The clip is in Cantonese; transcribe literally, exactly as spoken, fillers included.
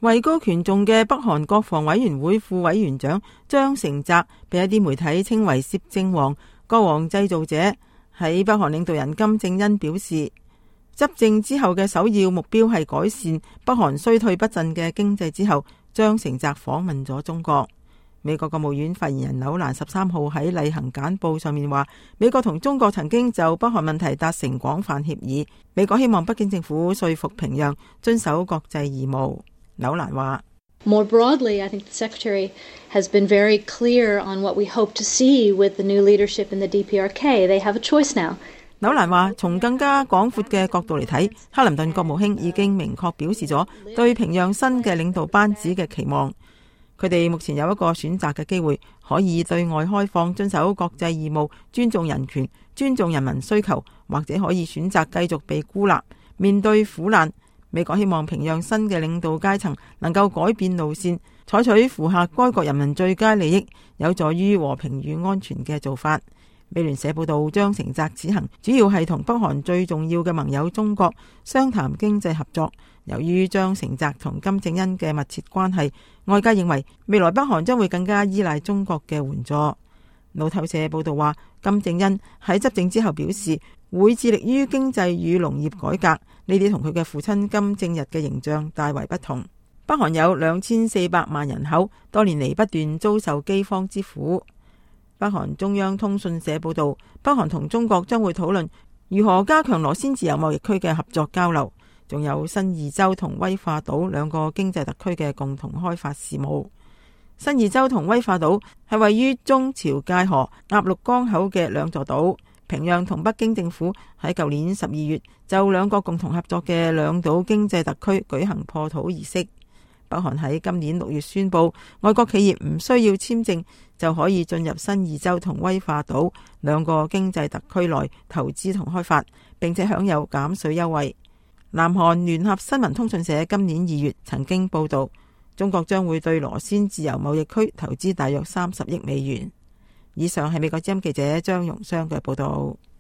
位高權重嘅北韓國防委員會副委員長張成澤被一啲媒體稱為攝政王、國王製造者。喺北韓領導人金正恩表示，執政之後嘅首要目標係改善北韓衰退不振嘅經濟之後，張成澤訪問咗中國。美國國務院發言人紐蘭十三號喺例行簡報上面話，美國同中國曾經就北韓問題達成廣泛協議，美國希望北京政府說服平壤遵守國際義務。紐蘭話 More broadly, I think the Secretary has been very clear on what we hope to see with the new leadership in the D P R K. They have a choice now. 紐蘭話，從更加廣闊嘅角度嚟睇，克林頓國務卿已經明確表示咗對平壤新嘅領導班子嘅期望。佢哋目前有一個選擇嘅機會，可以對外開放、遵守國際義務、尊重人權、尊重人民需求，或者可以選擇繼續被孤立，面對苦難。美國希望平壤新嘅領導階層能夠改變路線，採取符合該國人民最佳利益、有助於和平與安全嘅做法。美聯社報道，張成澤此行主要係同北韓最重要嘅盟友中國商談經濟合作。由於張成澤同金正恩嘅密切關係，外界認為未來北韓將會更加依賴中國嘅援助。路透社報道話，金正恩喺執政之後表示會致力於經濟與農業改革，呢啲同佢嘅父親金正日嘅形象大為不同。北韓有兩千四百萬人口，多年嚟不斷遭受饑荒之苦。北韓中央通訊社報道，北韓同中國將會討論如何加強羅先自由貿易區嘅合作交流，仲有新義州同威化島兩個經濟特區嘅共同開發事務。新義州同威化島係位於中朝界河鴨綠江口嘅兩座島。平壤同北京政府喺舊年十二月就兩個共同合作嘅兩島經濟特區舉行破土儀式。北韓喺今年六月宣布，外國企業唔需要簽證就可以進入新義州同威化島兩個經濟特區內投資同開發，並且享有減稅優惠。南韓聯合新聞通訊社今年二月曾經報道，中國將會對羅先自由貿易區投資大約三十億美元。以上係美國之音記者張容湘嘅報道。